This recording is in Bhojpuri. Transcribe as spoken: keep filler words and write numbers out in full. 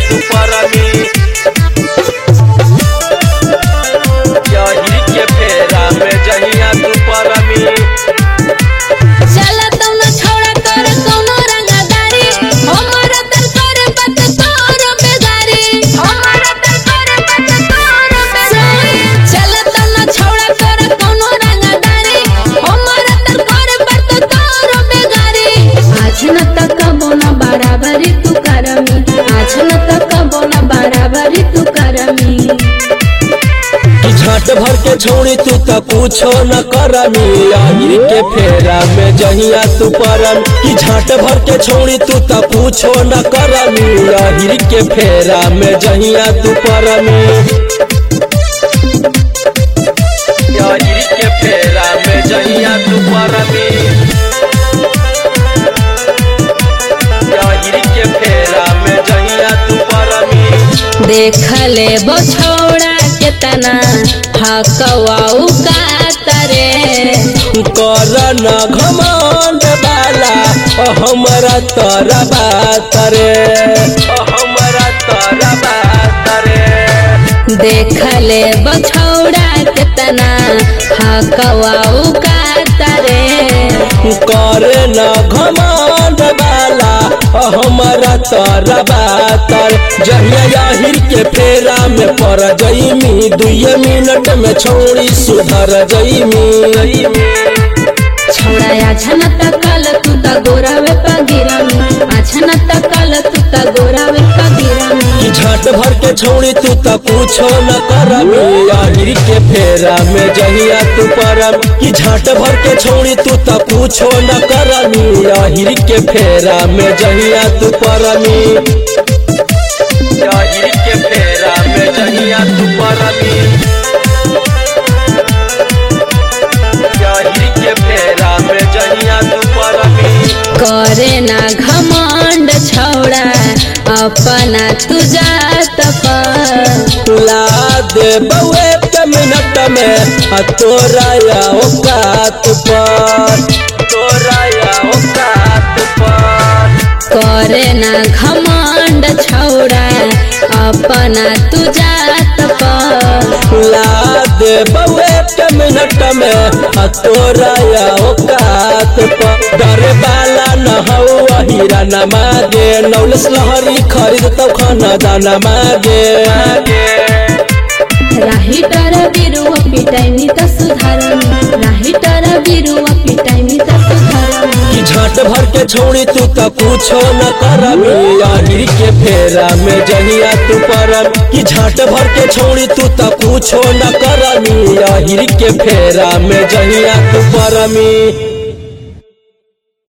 तू परमी यही के फेरा में जहिया तू परमी चला तुम न छोड़ा कर कोनो रंगदारी हमरा दिल कर बात तोर बेगारी हमरा दिल कर बात तोर बेगारी चला तुम न छोड़ा कर कोनो रंगदारी हमरा दिल कर बात तोर बेगारी आज न तक बोना बराबरी तू करमी आज न तक बोना बराबरी तू करमी झट भर के छोड़ी तू त कुछो न करमी यही के फेरा में जहिया तू परम कि झट भर के छोड़ी तू त कुछो न करमी यही के फेरा में जहिया तू परमी यही के फेरा में जहिया तू परमी यही के फेरा में जहिया तू परमी देख ले बछौड़ा केतना हकवाऊ का तरे कर न घमंड बाला हमरा तोरा बात रे हमरा तोरा बात रे देख ले बछौड़ा केतना हकवाऊ का तरे कर न घमंड बाला हमरा तोरा बात जहिया यही के फेरा में पड़ जईमी दुई मिनट में छोड़ी सुधर जईमी छोड़ा आछन तकल तू त गोरावे पगिरमी आछन तकल तू त गोरावे पगिरमी कि झट भर के छोड़ी तू त कुछो न करमी यही के फेरा में जहिया तू परम कि झट भर के छोड़ी तू त कुछो न करमी यही के फेरा में जहिया तू परमी यही के फेरा में जहिया तू परमी यही के फेरा में जहिया तू परमी करे ना घमंड छौड़ा अपना तू जात पर ला दे बउए के मिनट में आ तोरा या औकात पर तोरा या औकात पर करे ना घमंड छौड़ा अपना तू जात पर ला दे बउए के मिनट में आ तोरा या औकात पर डरे वाला न हो हीरा न मागे नौलस लहरी खरीद तो खाना दाना मागे राही टर बिरुवा पिटाइनी त सुधारमी राही टर बिरुवा पिटाइनी त सुधारमी कि झट भर के छोड़ी तू त कुछो न करमी यही के फेरा में जहिया तू परम कि झट भर के छोड़ी तू त कुछो न करमी यही के फेरा में जहिया तू परमी।